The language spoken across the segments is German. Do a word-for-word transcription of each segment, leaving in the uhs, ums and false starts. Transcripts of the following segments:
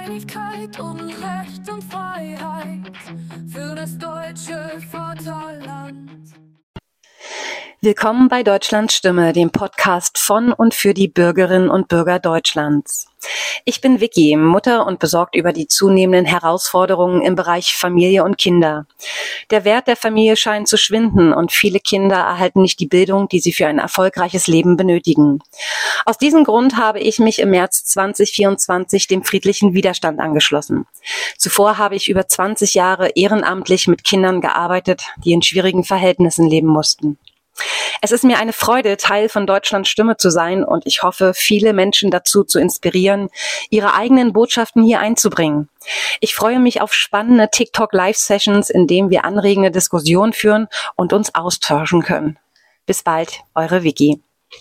Gerechtigkeit und Recht und Freiheit für das deutsche Vaterland. Willkommen bei Deutschlands Stimme, dem Podcast von und für die Bürgerinnen und Bürger Deutschlands. Ich bin Vicky, Mutter und besorgt über die zunehmenden Herausforderungen im Bereich Familie und Kinder. Der Wert der Familie scheint zu schwinden und viele Kinder erhalten nicht die Bildung, die sie für ein erfolgreiches Leben benötigen. Aus diesem Grund habe ich mich im März zwanzig vierundzwanzig dem friedlichen Widerstand angeschlossen. Zuvor habe ich über zwanzig Jahre ehrenamtlich mit Kindern gearbeitet, die in schwierigen Verhältnissen leben mussten. Es ist mir eine Freude, Teil von Deutschlands Stimme zu sein und ich hoffe, viele Menschen dazu zu inspirieren, ihre eigenen Botschaften hier einzubringen. Ich freue mich auf spannende TikTok-Live-Sessions, in denen wir anregende Diskussionen führen und uns austauschen können. Bis bald, eure Vicky.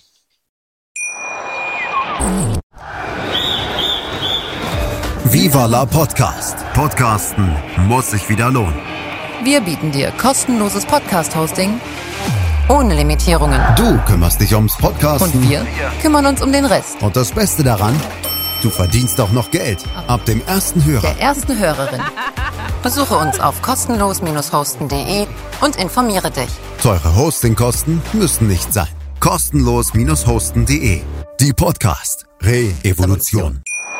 Viva la Podcast. Podcasten muss sich wieder lohnen. Wir bieten dir kostenloses Podcast-Hosting ohne Limitierungen. Du kümmerst dich ums Podcasten. Und wir kümmern uns um den Rest. Und das Beste daran, du verdienst auch noch Geld. Ab dem ersten Hörer. Der ersten Hörerin. Besuche uns auf kostenlos hosten punkt de und informiere dich. Teure Hostingkosten müssen nicht sein. kostenlos hosten punkt de. Die Podcast Re-Evolution.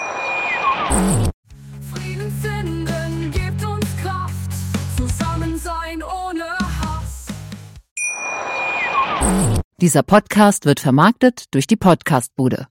Frieden finden gibt uns Kraft, zusammen sein ohne Hass. Dieser Podcast wird vermarktet durch die Podcastbude.